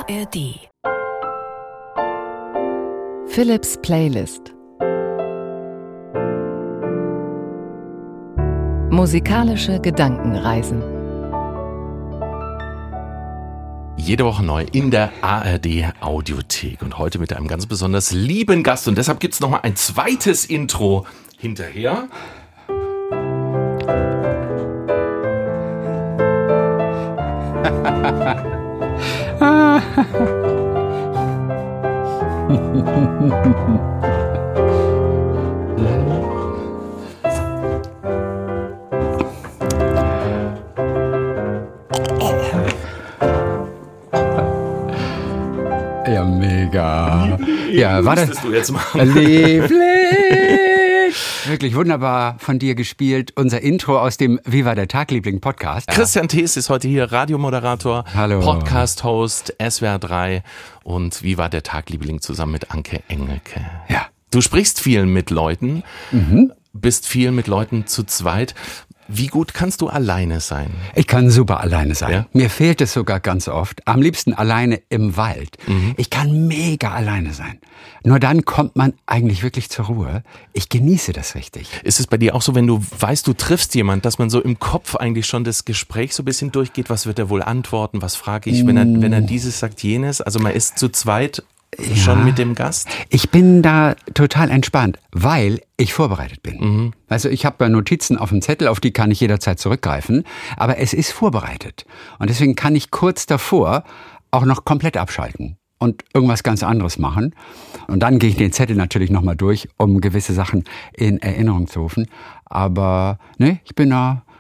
ARD. Philips Playlist. Musikalische Gedankenreisen. Jede Woche neu in der ARD Audiothek und heute mit einem ganz besonders lieben Gast. Und deshalb gibt es nochmal ein zweites Intro hinterher. Ja, mega. Ja, war das du jetzt machen? lieblich. Wirklich wunderbar von dir gespielt. Unser Intro aus dem Wie war der Tag, Liebling Podcast. Christian Thees ist heute hier, Radiomoderator, Hallo. Podcast-Host, SWR 3 und Wie war der Tag, Liebling, zusammen mit Anke Engelke. Ja. Du sprichst viel mit Leuten, bist viel mit Leuten zu zweit. Wie gut kannst du alleine sein? Ich kann super alleine sein. Ja? Mir fehlt es sogar ganz oft. Am liebsten alleine im Wald. Ich kann mega alleine sein. Nur dann kommt man eigentlich wirklich zur Ruhe. Ich genieße das richtig. Ist es bei dir auch so, wenn du weißt, du triffst jemand, dass man so im Kopf eigentlich schon das Gespräch so ein bisschen durchgeht? Was wird er wohl antworten? Was frage ich, wenn er dieses sagt, jenes? Also man ist zu zweit schon mit dem Gast? Ich bin da total entspannt, weil ich vorbereitet bin. Also ich habe Notizen auf dem Zettel, auf die kann ich jederzeit zurückgreifen, aber es ist vorbereitet. Und deswegen kann ich kurz davor auch noch komplett abschalten und irgendwas ganz anderes machen. Und dann gehe ich den Zettel natürlich nochmal durch, um gewisse Sachen in Erinnerung zu rufen. Aber ich bin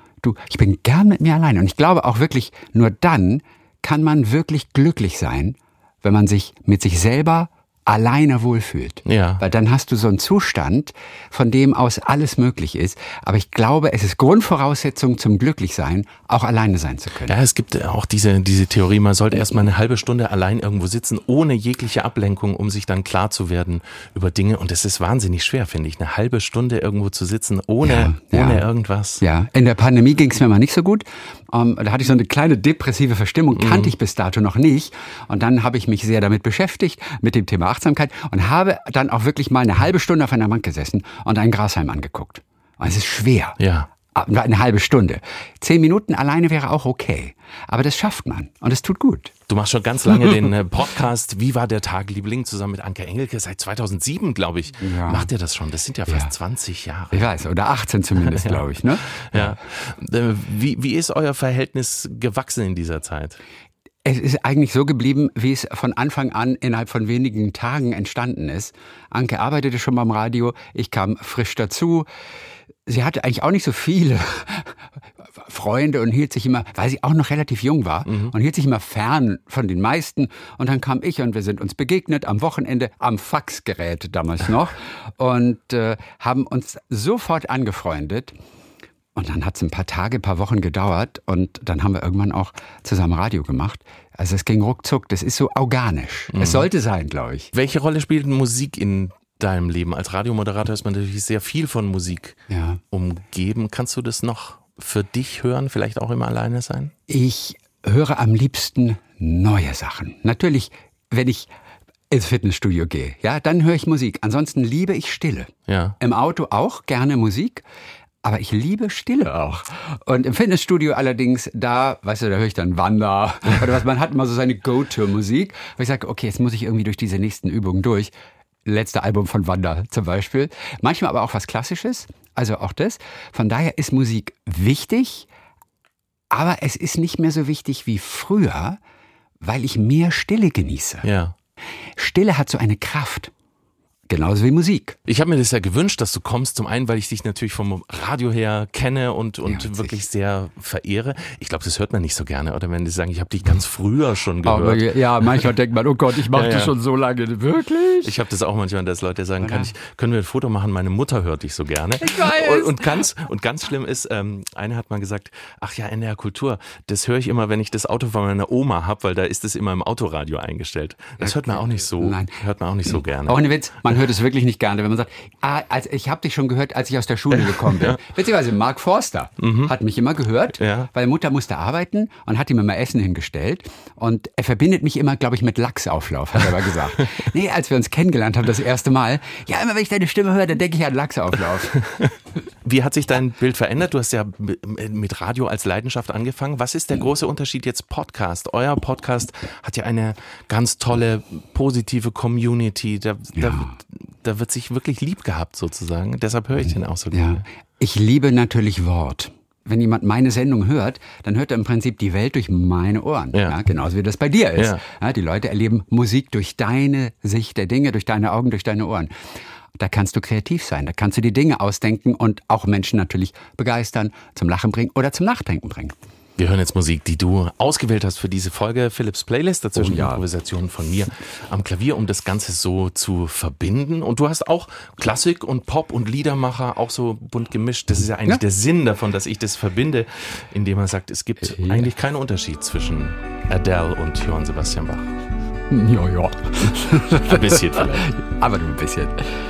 gern mit mir alleine. Und ich glaube auch wirklich, nur dann kann man wirklich glücklich sein, wenn man sich mit sich selber alleine wohlfühlt. Ja. Weil dann hast du so einen Zustand, von dem aus alles möglich ist. Aber ich glaube, es ist Grundvoraussetzung zum Glücklichsein, auch alleine sein zu können. Ja, es gibt auch diese Theorie, man sollte erstmal eine halbe Stunde allein irgendwo sitzen, ohne jegliche Ablenkung, um sich dann klar zu werden über Dinge. Und es ist wahnsinnig schwer, finde ich, eine halbe Stunde irgendwo zu sitzen, ohne irgendwas. Ja, in der Pandemie ging es mir mal nicht so gut. Da hatte ich so eine kleine depressive Verstimmung, kannte ich bis dato noch nicht. Und dann habe ich mich sehr damit beschäftigt, mit dem Thema Achtsamkeit und habe dann auch wirklich mal eine halbe Stunde auf einer Bank gesessen und einen Grashalm angeguckt. Und es ist schwer. Ja. Eine halbe Stunde. 10 Minuten alleine wäre auch okay. Aber das schafft man und es tut gut. Du machst schon ganz lange den Podcast Wie war der Tag, Liebling, zusammen mit Anke Engelke. Seit 2007, glaube ich, macht ihr das schon. Das sind ja fast 20 Jahre. Ich weiß, oder 18 zumindest, glaube ich. Ne? Ja. Wie ist euer Verhältnis gewachsen in dieser Zeit? Es ist eigentlich so geblieben, wie es von Anfang an innerhalb von wenigen Tagen entstanden ist. Anke arbeitete schon beim Radio, ich kam frisch dazu. Sie hatte eigentlich auch nicht so viele Freunde und hielt sich immer, weil sie auch noch relativ jung war, und hielt sich immer fern von den meisten. Und dann kam ich und wir sind uns begegnet am Wochenende am Faxgerät damals noch und haben uns sofort angefreundet. Und dann hat es ein paar Wochen gedauert und dann haben wir irgendwann auch zusammen Radio gemacht. Also es ging ruckzuck, das ist so organisch. Es sollte sein, glaube ich. Welche Rolle spielt Musik in deinem Leben? Als Radiomoderator ist man natürlich sehr viel von Musik umgeben. Kannst du das noch für dich hören, vielleicht auch immer alleine sein? Ich höre am liebsten neue Sachen. Natürlich, wenn ich ins Fitnessstudio gehe, dann höre ich Musik. Ansonsten liebe ich Stille. Ja. Im Auto auch gerne Musik. Aber ich liebe Stille auch. Und im Fitnessstudio allerdings, da höre ich dann Wanda oder was. Man hat immer so seine Go-To-Musik. Und ich sage, okay, jetzt muss ich irgendwie durch diese nächsten Übungen durch. Letzte Album von Wanda zum Beispiel. Manchmal aber auch was Klassisches, also auch das. Von daher ist Musik wichtig, aber es ist nicht mehr so wichtig wie früher, weil ich mehr Stille genieße. Ja. Stille hat so eine Kraft. Genauso wie Musik. Ich habe mir das ja gewünscht, dass du kommst. Zum einen, weil ich dich natürlich vom Radio her kenne und wirklich sehr verehre. Ich glaube, das hört man nicht so gerne. Oder wenn die sagen, ich habe dich ganz früher schon gehört. Aber manchmal denkt man, oh Gott, ich mache das schon so lange. Wirklich? Ich habe das auch manchmal, dass Leute sagen, können wir ein Foto machen? Meine Mutter hört dich so gerne. Ich weiß. Und ganz schlimm ist, eine hat mal gesagt, ach ja, NDR Kultur, das höre ich immer, wenn ich das Auto von meiner Oma habe, weil da ist es immer im Autoradio eingestellt. Das hört man auch nicht so. Nein. Hört man auch nicht so gerne. Auch ein Witz, man hört es wirklich nicht gerne, wenn man sagt, ich habe dich schon gehört, als ich aus der Schule gekommen bin. Beziehungsweise Mark Forster hat mich immer gehört, weil Mutter musste arbeiten und hat ihm immer Essen hingestellt. Und er verbindet mich immer, glaube ich, mit Lachsauflauf, hat er aber gesagt. Nee, als wir uns kennengelernt haben, das erste Mal, ja, immer wenn ich deine Stimme höre, dann denke ich an Lachsauflauf. Wie hat sich dein Bild verändert? Du hast ja mit Radio als Leidenschaft angefangen. Was ist der große Unterschied jetzt Podcast? Euer Podcast hat ja eine ganz tolle, positive Community. Da wird sich wirklich lieb gehabt sozusagen. Deshalb höre ich den auch so gerne. Ich liebe natürlich Wort. Wenn jemand meine Sendung hört, dann hört er im Prinzip die Welt durch meine Ohren. Ja, genauso wie das bei dir ist. Ja, die Leute erleben Musik durch deine Sicht der Dinge, durch deine Augen, durch deine Ohren. Da kannst du kreativ sein, da kannst du die Dinge ausdenken und auch Menschen natürlich begeistern, zum Lachen bringen oder zum Nachdenken bringen. Wir hören jetzt Musik, die du ausgewählt hast für diese Folge, Philips Playlist, dazwischen Improvisationen von mir am Klavier, um das Ganze so zu verbinden. Und du hast auch Klassik und Pop und Liedermacher auch so bunt gemischt. Das ist ja eigentlich der Sinn davon, dass ich das verbinde, indem man sagt, es gibt eigentlich keinen Unterschied zwischen Adele und Johann Sebastian Bach. Ja. Ein bisschen vielleicht. Aber nur ein bisschen.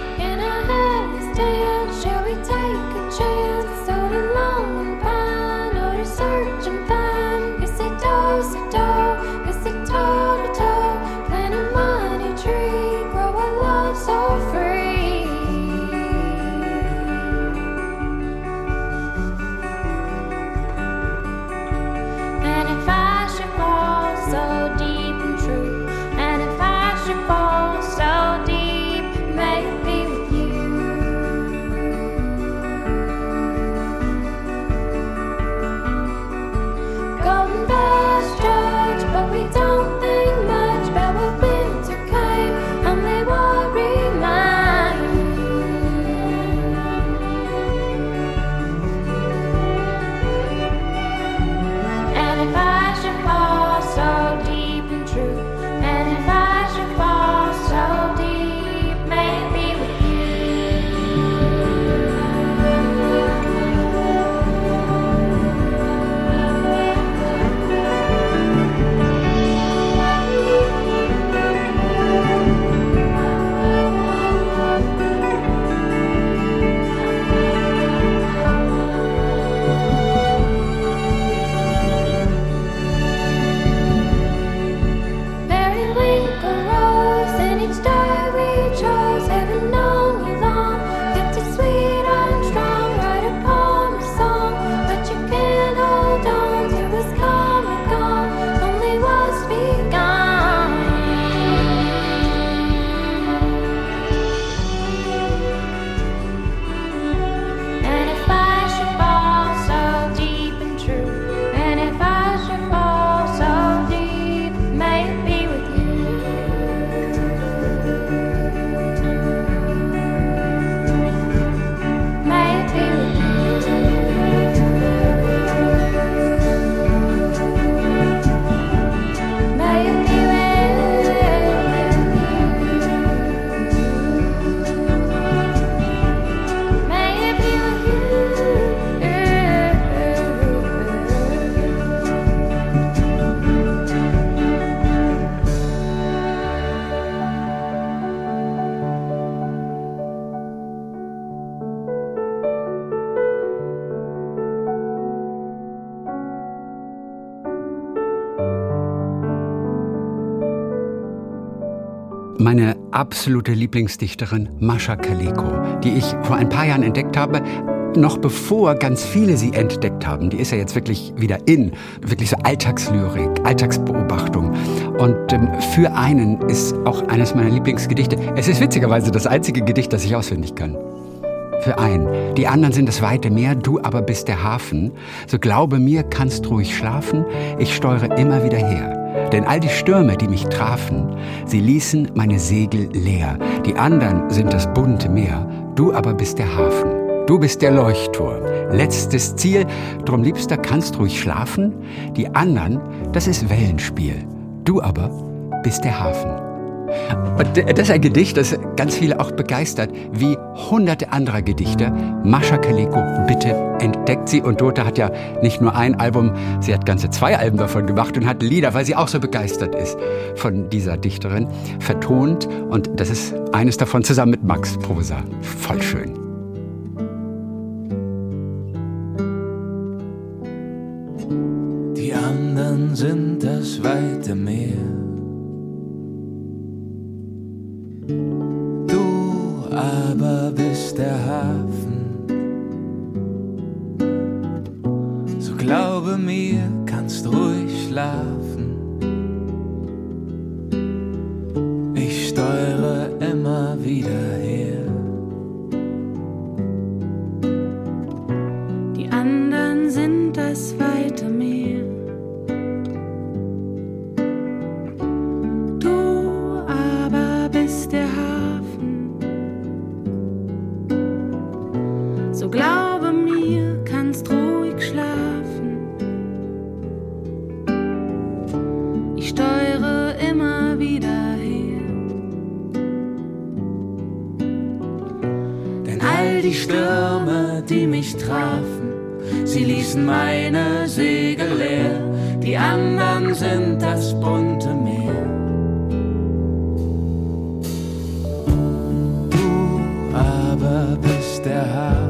Meine absolute Lieblingsdichterin Mascha Kaleko, die ich vor ein paar Jahren entdeckt habe, noch bevor ganz viele sie entdeckt haben. Die ist ja jetzt wirklich wieder wirklich so Alltagslyrik, Alltagsbeobachtung. Und für einen ist auch eines meiner Lieblingsgedichte. Es ist witzigerweise das einzige Gedicht, das ich auswendig kann. Für einen. Die anderen sind das weite Meer, du aber bist der Hafen. So glaube mir, kannst ruhig schlafen, ich steuere immer wieder her. Denn all die Stürme, die mich trafen, sie ließen meine Segel leer. Die anderen sind das bunte Meer, du aber bist der Hafen. Du bist der Leuchtturm, letztes Ziel, drum Liebster kannst ruhig schlafen. Die anderen, das ist Wellenspiel, du aber bist der Hafen. Und das ist ein Gedicht, das ganz viele auch begeistert, wie hunderte anderer Gedichte. Mascha Kaleko, bitte entdeckt sie. Und Dota hat ja nicht nur ein Album, sie hat ganze 2 Alben davon gemacht und hat Lieder, weil sie auch so begeistert ist von dieser Dichterin, vertont. Und das ist eines davon zusammen mit Max Prosa. Voll schön. Die anderen sind das weite Meer. Aber bist der Hafen. So glaube mir, kannst ruhig schlafen. Ich steuere immer wieder her. Die anderen sind das weite Meer. Du aber bist der Hafen. So glaube mir, kannst ruhig schlafen. Ich steuere immer wieder her. Denn all die Stürme, die mich trafen, sie ließen meine Segel leer. Die anderen sind das bunte Meer. Du aber bist der Hafen.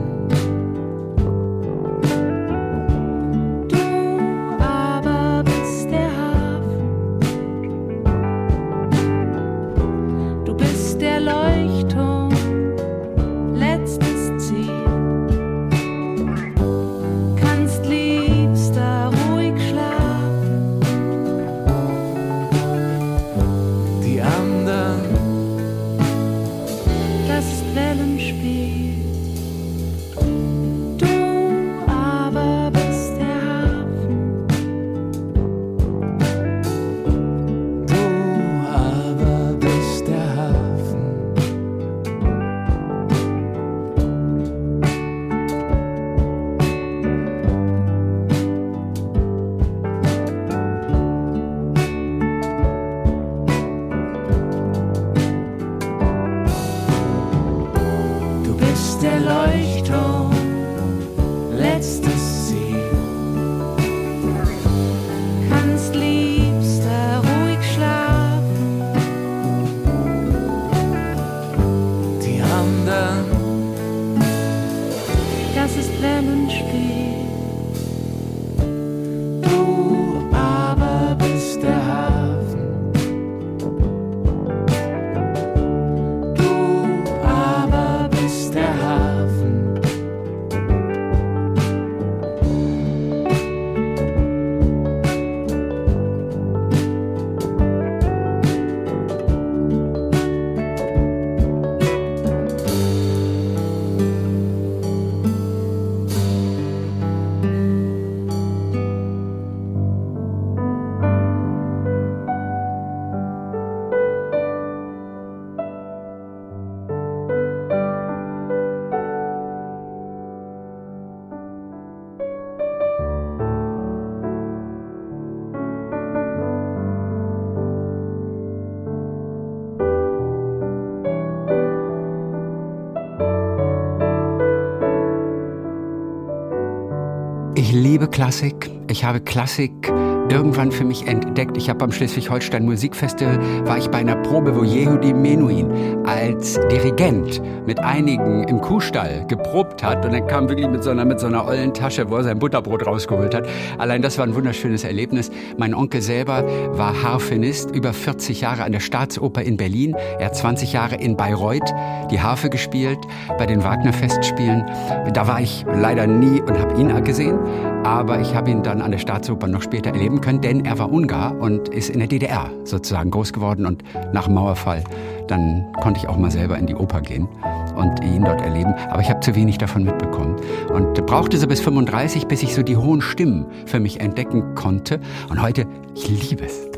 Ich liebe Klassik. Ich habe Klassik irgendwann für mich entdeckt. Ich habe beim Schleswig-Holstein Musikfestival, war ich bei einer Probe, wo Yehudi Menuhin als Dirigent mit einigen im Kuhstall geprobt hat und dann kam wirklich mit so einer ollen Tasche, wo er sein Butterbrot rausgeholt hat. Allein das war ein wunderschönes Erlebnis. Mein Onkel selber war Harfenist, über 40 Jahre an der Staatsoper in Berlin. Er hat 20 Jahre in Bayreuth die Harfe gespielt, bei den Wagner-Festspielen. Da war ich leider nie und habe ihn gesehen, aber ich habe ihn dann an der Staatsoper noch später erleben können, denn er war Ungar und ist in der DDR sozusagen groß geworden und nach dem Mauerfall, dann konnte ich auch mal selber in die Oper gehen und ihn dort erleben, aber ich habe zu wenig davon mitbekommen und brauchte so bis 35, bis ich so die hohen Stimmen für mich entdecken konnte und heute, ich liebe es.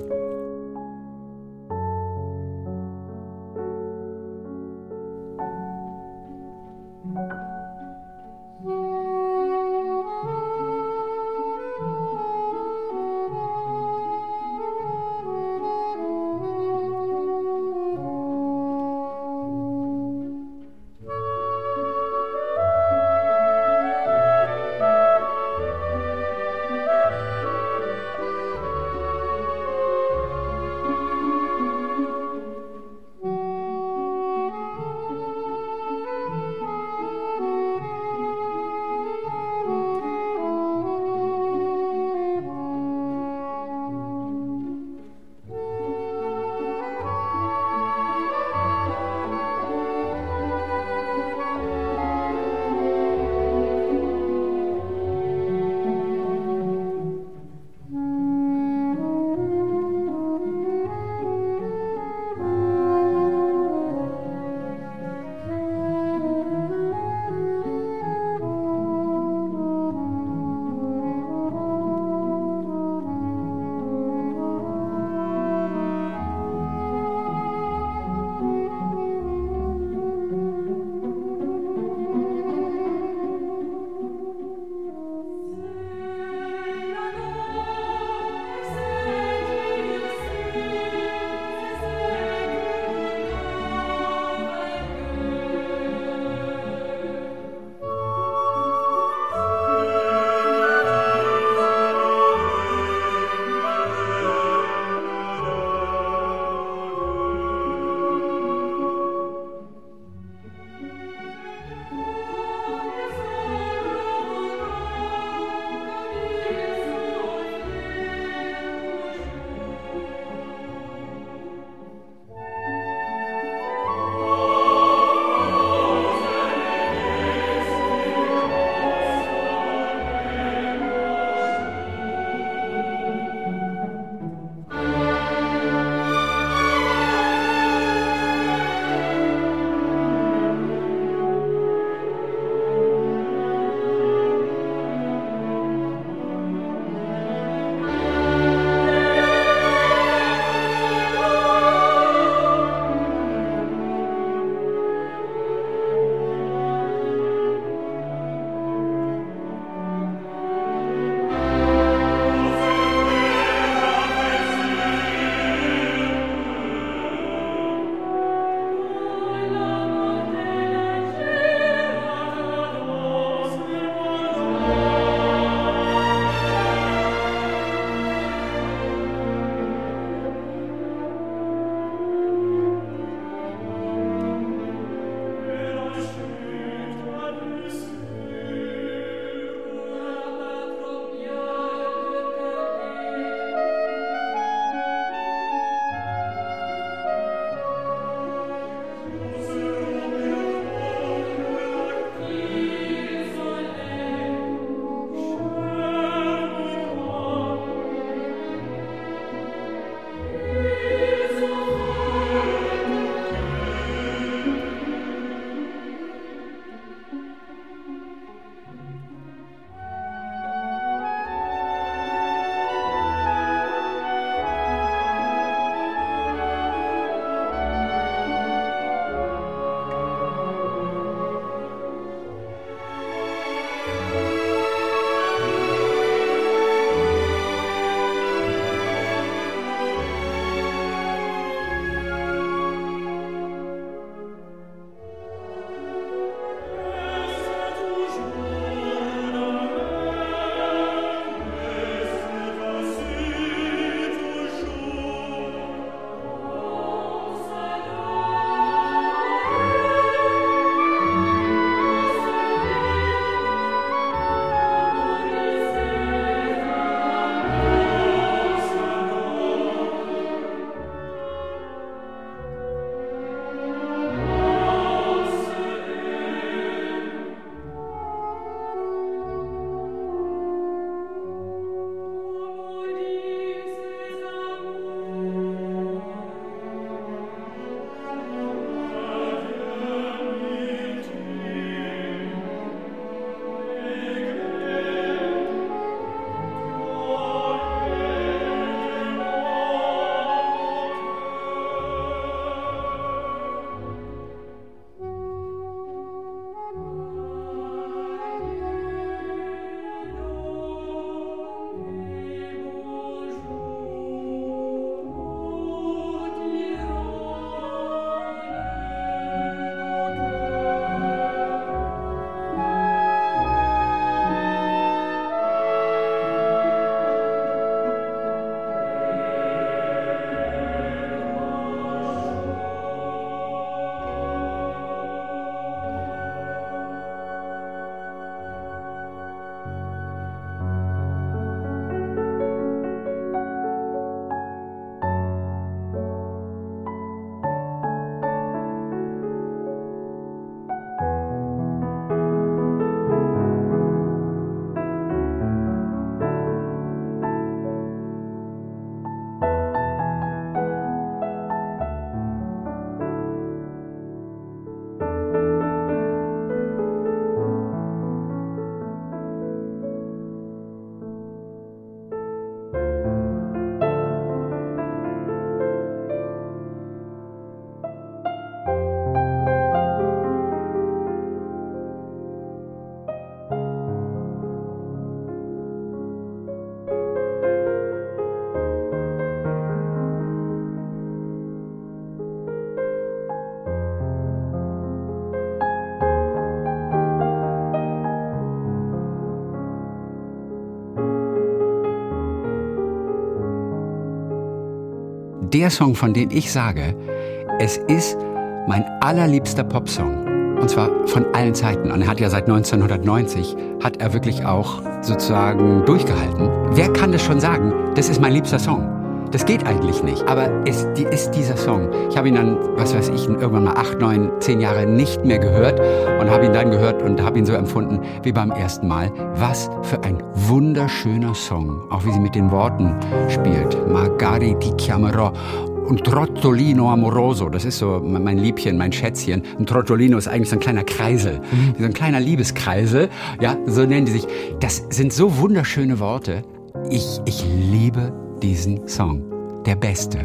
der Song, von dem ich sage, es ist mein allerliebster Popsong. Und zwar von allen Zeiten. Und er hat ja seit 1990, hat er wirklich auch sozusagen durchgehalten. Wer kann das schon sagen? Das ist mein liebster Song. Das geht eigentlich nicht. Aber es ist dieser Song. Ich habe ihn dann, was weiß ich, irgendwann mal 8, 9, 10 Jahre nicht mehr gehört und habe ihn dann gehört und habe ihn so empfunden wie beim ersten Mal. Was für ein wunderschöner Song. Auch wie sie mit den Worten spielt. Magari ti chiamerò. Und Trottolino amoroso, das ist so mein Liebchen, mein Schätzchen. Ein Trottolino ist eigentlich so ein kleiner Kreisel, so ein kleiner Liebeskreisel. Ja, so nennen die sich. Das sind so wunderschöne Worte. Ich liebe diesen Song. Der beste.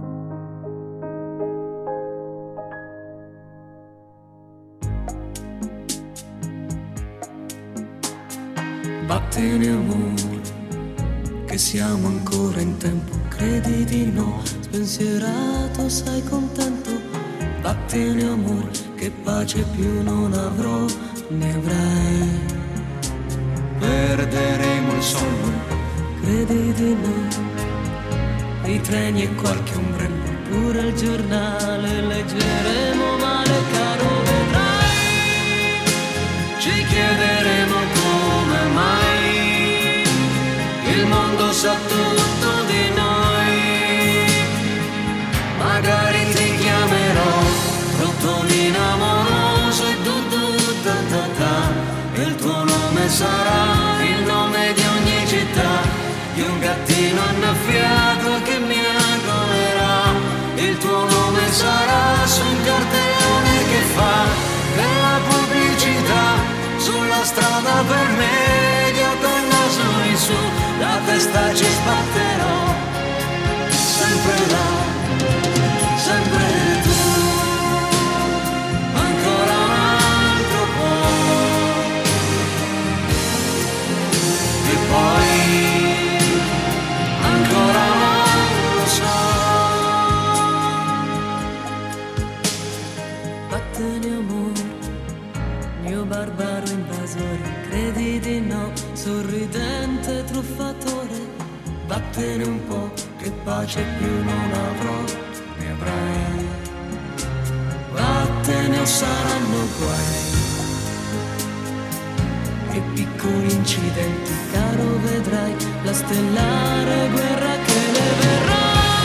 Vattene amore, che siamo ancora in tempo, credi di no, spensierato, sei contento. Vattene amore, che pace più non avrò, ne avrai. Perderemo il sonno, credi di no, i treni e qualche ombrello, pure il giornale leggeremo male, caro, vedrai. Ci chiederemo come mai il mondo sa tutto di noi. Magari ti chiamerò Trottolino amoroso e e il tuo nome sarà il nome di ogni città, di un gattino annaffiato che mi ancoverà. Il tuo nome sarà su un cartellone che fa della pubblicità sulla strada per me, io col naso in su, la testa ci sbatterò, sempre là, sempre tu, ancora un altro po', e poi ancora non lo so. Vattene amore, mio barbaro invasore, credi di no, sorridente truffatore. Vattene un po', che pace più non avrò, ne avrai. Vattene o saranno guai e piccoli incidenti, caro, vedrai la stellare guerra che ne verrà.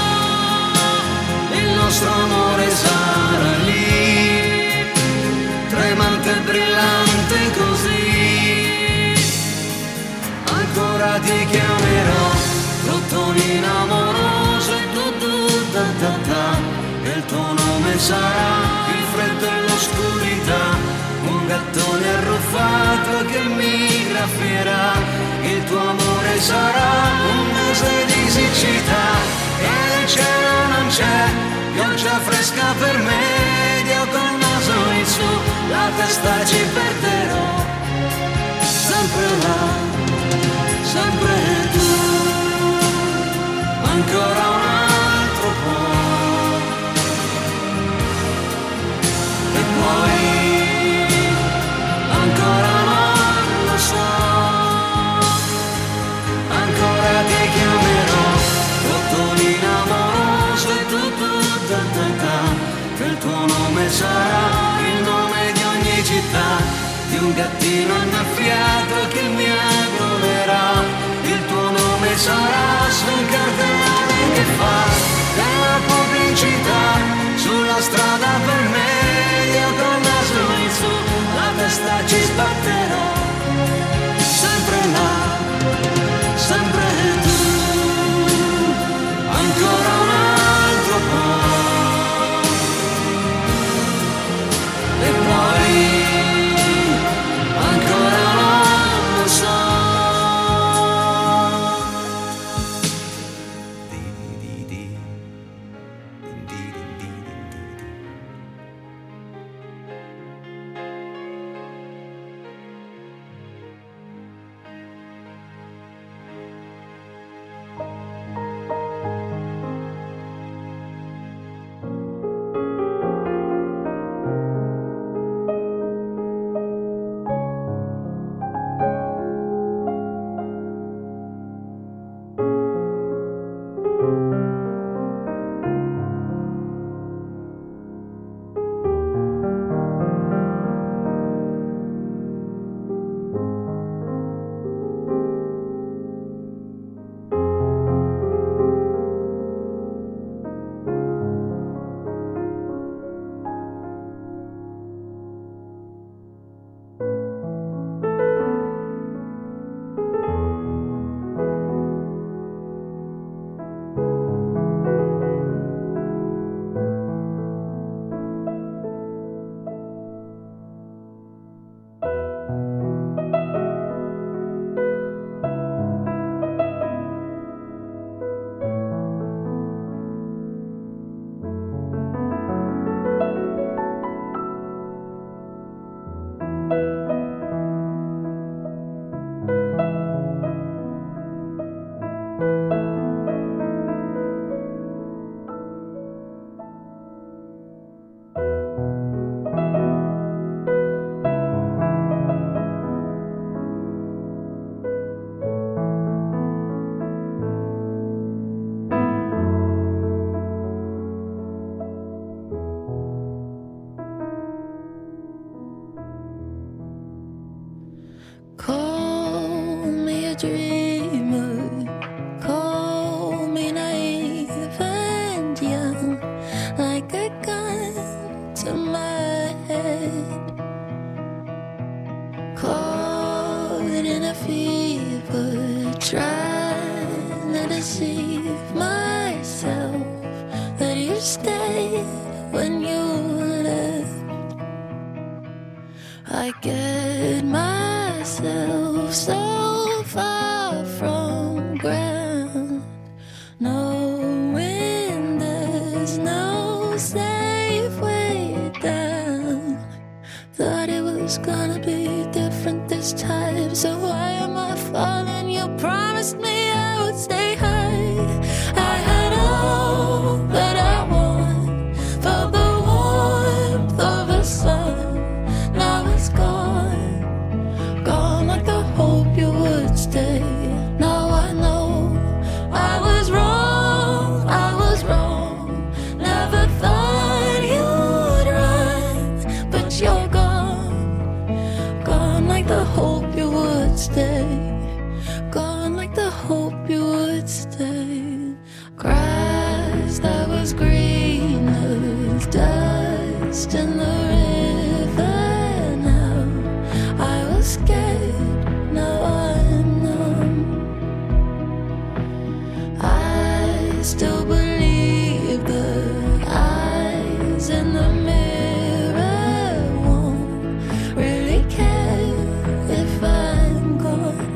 Il nostro amore sarà lì, tremante e brillante così. Ancora ti chiamerò Trottolino amoroso e e il tuo nome sarà il freddo e l'oscurità, un gattone arruffato che mi graffierà. Il tuo amore sarà un mese di siccità e il cielo non c'è, pioggia fresca per me, io col naso in su, la testa ci perderò, sempre là, sempre tu, ancora un altro po', e poi ancora non lo so, ancora ti chiamerò Trottolino amoroso e che il tuo nome sarà il nome di ogni città, di un gattino annaffiato che mi aggroverà. Il tuo nome sarà su un cartellone che believe myself that you stayed when you left. I get myself so far from ground, knowing there's no safe way down. Thought it was gonna be different this time, so why am I falling? You promised me I would stay high. I had all that I want, felt the warmth of the sun. Now it's gone, gone like the hope you would stay. Now I know I was wrong, never thought you'd run, but you're gone, gone like the hope you would stay, gone like the hope you would stay. Grass that was green as dust in the river now. I was scared, now I'm numb. I still believe the eyes in the mirror won't really care if I'm gone.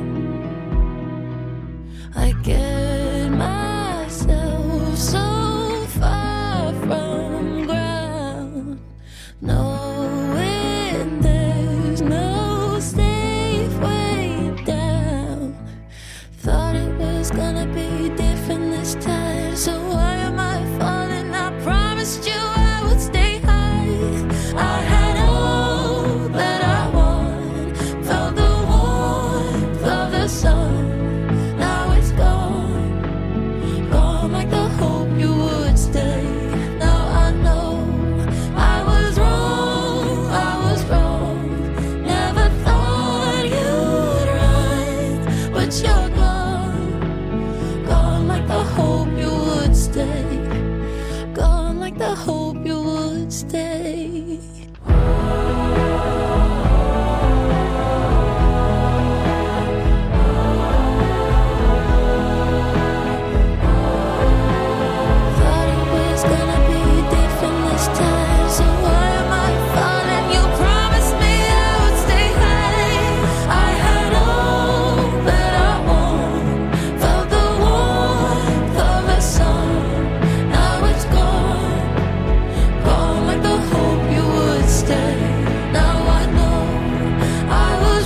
I get myself so far from ground, knowing there's no safe way down. Thought it was gonna be different this time, so why am I falling? I promised you I would stay high. I had all that I want, felt the warmth of the sun. Now it's gone, gone like the hope you would stay. Now I know I was wrong, never thought you'd run, but you're gone, gone like the hope you would stay, gone like the hope you would stay. Thought it was gonna be different this time, so why am I falling? You promised me I would stay high. I had all that I want, felt the warmth of the sun. Now it's gone, gone like the hope you would stay. Now I know I was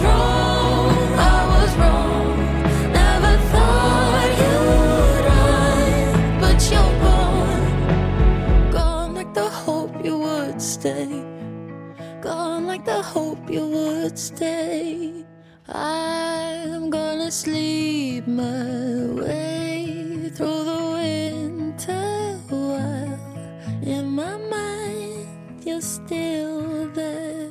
wrong, never thought you'd run, but you're gone, gone like the hope you would stay, gone like the hope you would stay. I'm gonna sleep my way through the winter while in my mind you're still there.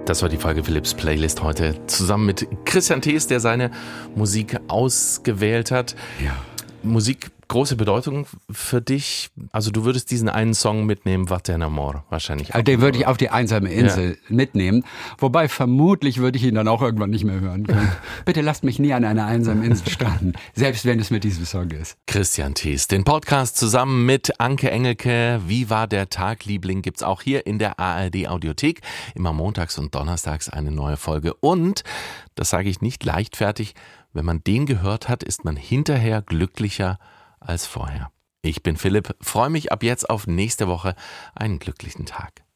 Das war die Folge Philipps Playlist heute zusammen mit Christian Thees, der seine Musik ausgewählt hat. Ja. Musik, große Bedeutung für dich. Also du würdest diesen einen Song mitnehmen, Vatte en Amor, wahrscheinlich. Den würde ich auf die einsame Insel mitnehmen. Wobei vermutlich würde ich ihn dann auch irgendwann nicht mehr hören können. Bitte lasst mich nie an einer einsamen Insel stranden, selbst wenn es mit diesem Song ist. Christian Thees, den Podcast zusammen mit Anke Engelke, Wie war der Tag, Liebling, gibt's auch hier in der ARD Audiothek. Immer montags und donnerstags eine neue Folge. Und, das sage ich nicht leichtfertig, wenn man den gehört hat, ist man hinterher glücklicher als vorher. Ich bin Philipp, freue mich ab jetzt auf nächste Woche. Einen glücklichen Tag.